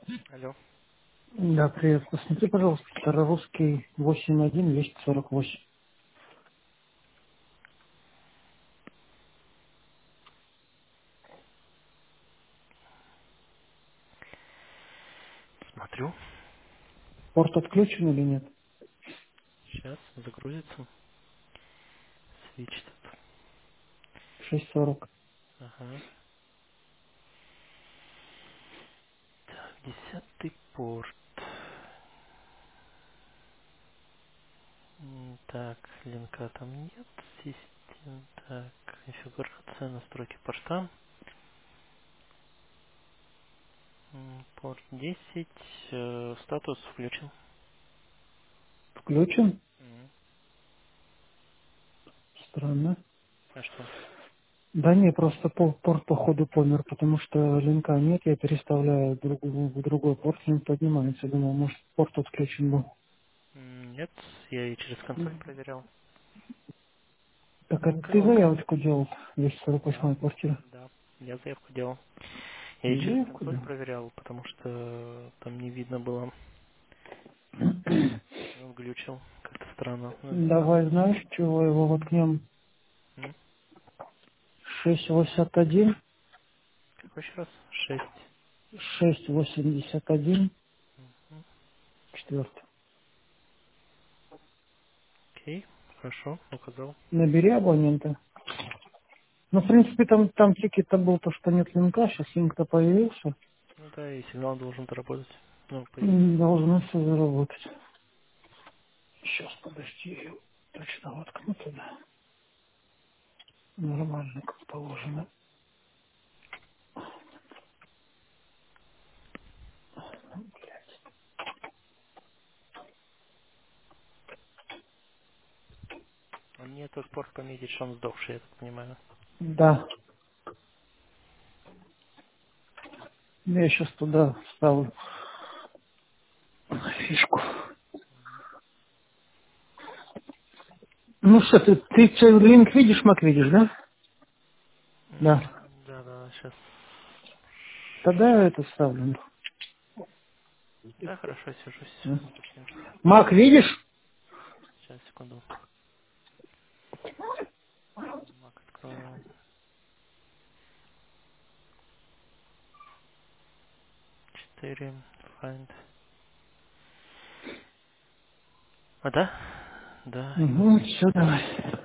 Алло, Да, привет. Посмотри, пожалуйста, Старорусский 81248. смотрю. Порт отключен или нет? Сейчас загрузится. Свич тут. 6:40. Ага. Так, 10-й порт. Так, линка там нет. Систем. Так, конфигурация, настройки порта. Порт 10. Статус включен. Включен? Мгм. Странно. А что? Да не, просто порт походу помер, потому что линка нет, я переставляю в другой порт, не поднимается. Думал, может, порт отключен был. Нет, я и через консоль проверял. Так это ты Открылось. заявочку делал, Да, 248 квартира? да. Я заявку делал. Я и Ты через заявку консоль делал? проверял, потому что там не видно было. Он глючил. Как-то странно. Ну, Давай, знаешь, чего его воткнем? м? 681, Какой еще раз? 6. 681, четвертый. Окей. Хорошо. Указал. Набери абонента. Ну, в принципе, там тикет-то был то, что нет линка, сейчас линк-то появился. Ну да, и сигнал должен доработать. Ну, появиться. Должно все заработать. Сейчас, подожди, я её точно воткну туда. Нормально, как положено. А мне тот порт пометить, что он сдохший, я так понимаю. Да, я сейчас туда ставлю фишку. Ну что, ты линк видишь, Мак видишь, да? Да. Да, да, сейчас. Тогда я это ставлю. Да, хорошо, сижусь. М. Допустим. Мак, видишь? Сейчас, секунду. Мак открою. 4. Find. А, да? Да, Угу, все, давай.